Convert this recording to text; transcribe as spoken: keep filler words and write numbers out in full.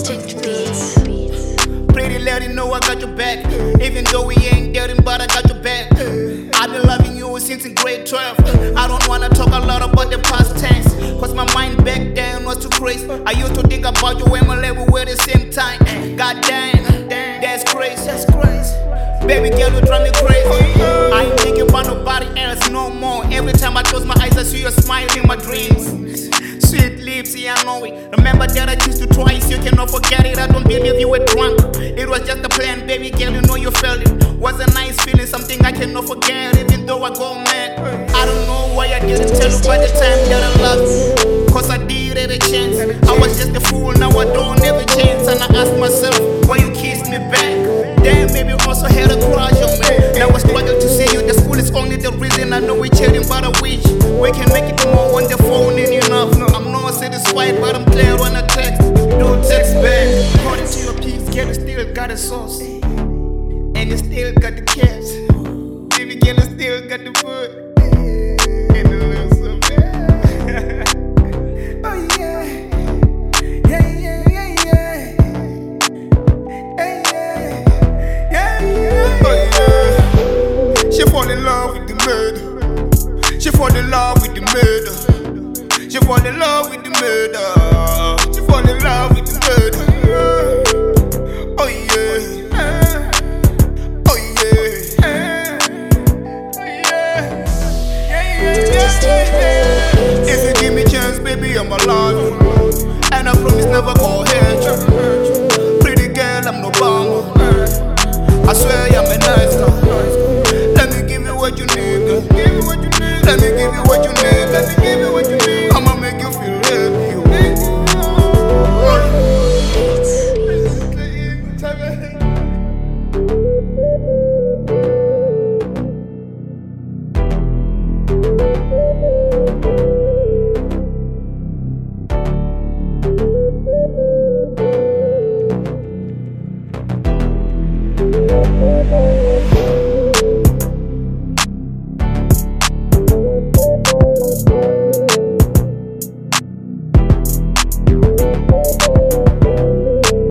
Strict beats. Pretty lady, know I got your back. Even though we ain't dating, but I got your back. I've been loving you since in grade twelve. I don't wanna talk a lot about the past tense, cause my mind back then was too crazy. I used to think about you when my level were the same time. God damn, that's crazy. That's crazy. Baby girl, you drive me crazy. I ain't thinking about nobody else no more. Every time I close my eyes, I see your smile in my dreams. Sweet lips, yeah, I know it. Remember that I kissed you twice, you cannot forget it. I don't believe you were drunk. It was just a plan, baby girl, you know you felt it. Was a nice feeling, something I cannot forget, even though I go mad. I don't know why I didn't tell you by the time that I loved you, cause I did have a chance. I was just a fool, now I don't have a chance. And I asked myself, why you kissed me back? Damn, maybe you also had a crush on me. Now I struggle to see you, the school is only the reason. I know we're chatting, but I wish we can make it more on the phone and enough. No, I'm not satisfied, but I'm clear when I text. Don't text back. According to your piece, girl, you still got a sauce, and you still got the cash. Baby girl, you still got the food, and the love so bad. Oh yeah, yeah, yeah, yeah, yeah, yeah, yeah, yeah, yeah. Oh yeah. She fall in love with the murder. She fall in love with the murder. She fall in love with the murder. She fall in love with the murder. Oh yeah. Oh yeah. Oh yeah. Yeah, yeah, yeah. If you give me a chance, baby, I'ma love you, and I promise never go hurt you. Pretty girl, I'm no bum. I swear I'm a nice guy. Let me give you what you need, girl. Give me what you need. Let me give you what you need. Let me give you what you need. I'ma make you feel happy. Thank you.